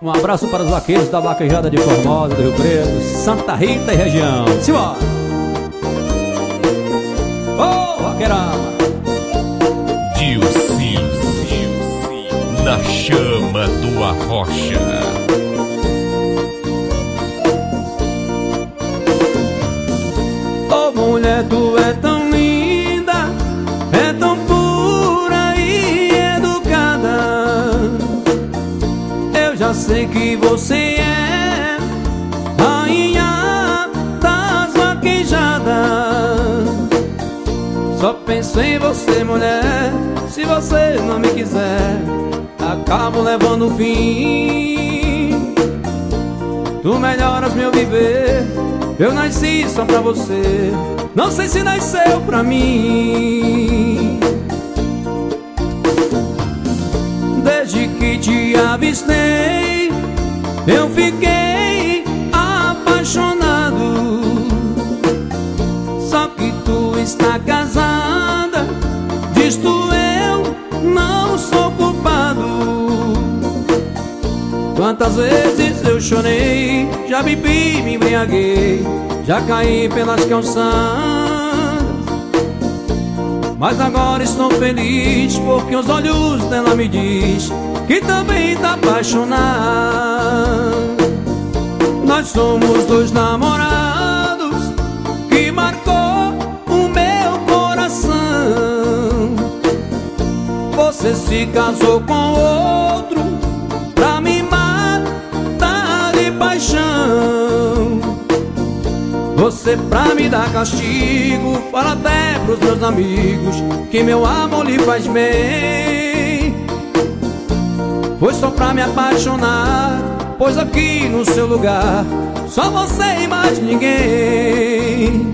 Um abraço para os vaqueiros da Vaquejada de Formosa, do Rio Preto, Santa Rita e região. Simbora! Ô, vaqueirama! Dilcinho, na chama do Arrocha. Ô, mulher, tu é tão linda, é tão pura e educada. Eu já sei que você é rainha das vaquejadas. Só penso em você, mulher. Se você não me quiser, acabo levando o fim. Tu melhoras meu viver. Eu nasci só pra você. Não sei se nasceu pra mim. Desde que te avistei, eu fiquei apaixonado. Só que tu está casada, disto eu não sou culpado. Quantas vezes eu chorei, já bebi, me embriaguei, já caí pelas calçadas. Mas agora estou feliz, porque os olhos dela me diz que também tá apaixonado. Nós somos dois namorados que marcou o meu coração. Você se casou com outro pra me matar de paixão. Você pra me dar castigo fala até pros meus amigos que meu amor lhe faz bem. Foi só pra me apaixonar, pois aqui no seu lugar só você e mais ninguém.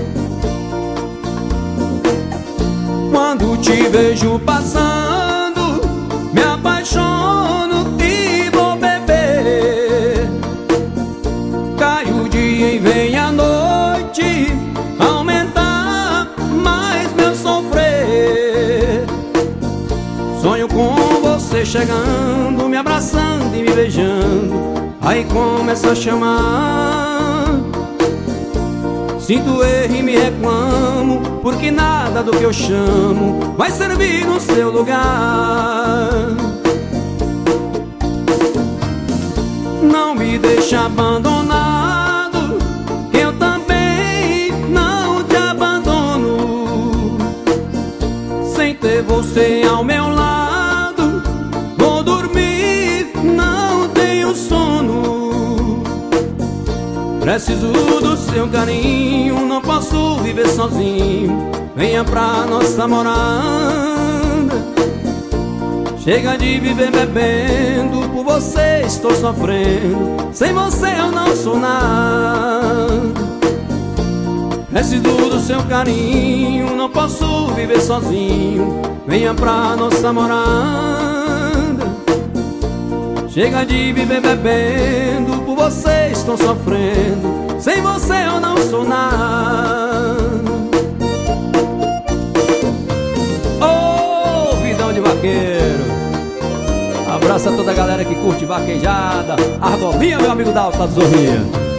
Quando te vejo passando, me apaixono e vou beber. Cai o dia e vem a noite aumentar mais meu sofrer. Sonho com você chegando, me abraçando e me beijando. Aí começa a chamar. Sinto erro e me reclamo, porque nada do que eu chamo vai servir no seu lugar. Não me deixe abandonado, que eu também não te abandono. Sem ter você ao meu lado, vou dormir, não tenho sono. Preciso do seu carinho, não posso viver sozinho. Venha pra nossa morada. Chega de viver bebendo, por você estou sofrendo. Sem você eu não sou nada. Preciso do seu carinho, não posso viver sozinho. Venha pra nossa morada. Chega de viver bebendo, por você estou sofrendo. Sem você eu não sou nada. Ô, vidão de vaqueiro. Abraço a toda a galera que curte vaquejada. Argolinha, meu amigo Dalton, Zorrinha.